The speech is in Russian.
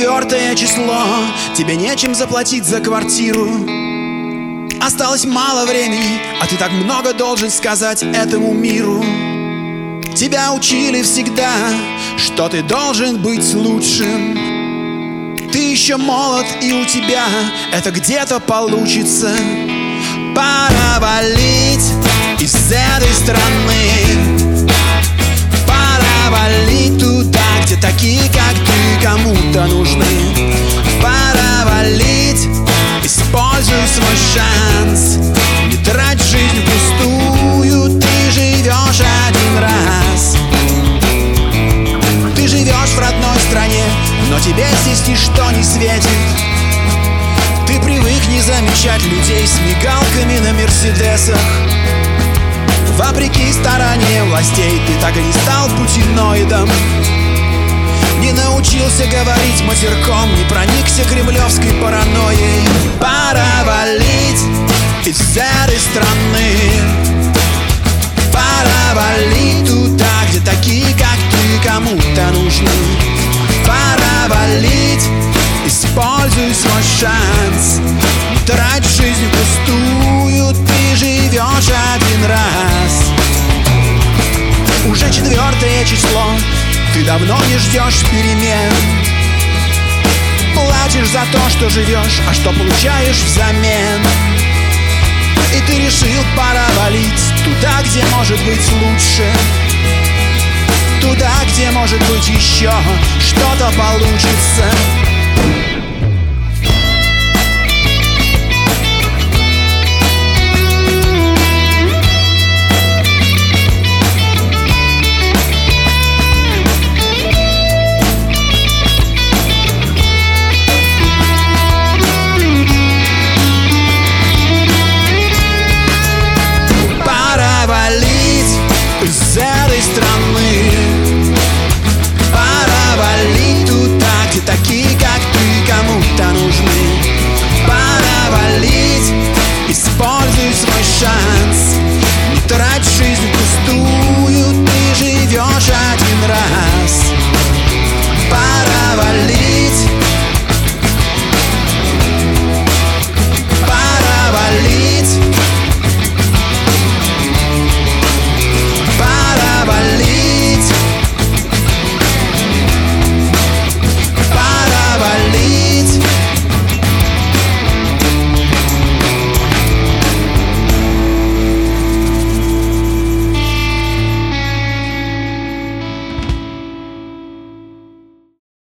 4 число, тебе нечем заплатить за квартиру. Осталось мало времени, а ты так много должен сказать этому миру. Тебя учили всегда, что ты должен быть лучшим. Ты еще молод, и у тебя это где-то получится. Пора валить из этой страны. Пора валить туда, где такие, как ты, кому-то нужны. Пора валить, используй свой шанс. Не трать жизнь впустую, ты живешь один раз. Ты живешь в родной стране, но тебе здесь ничто не светит. Ты привык не замечать людей с мигалками на мерседесах. Вопреки стороне властей ты так и не стал путиноидом. Не научился говорить матерком, не проникся кремлевской паранойей. Пора валить из этой страны. Пора валить туда, где такие, как ты, кому-то нужны. Пора валить, используй свой шанс. Не трать жизнь впустую, ты живешь один раз. Уже 4 число, ты давно не ждешь перемен. Платишь за то, что живешь, а что получаешь взамен. И ты решил, пора валить туда, где может быть лучше. Туда, где может быть еще что-то получится.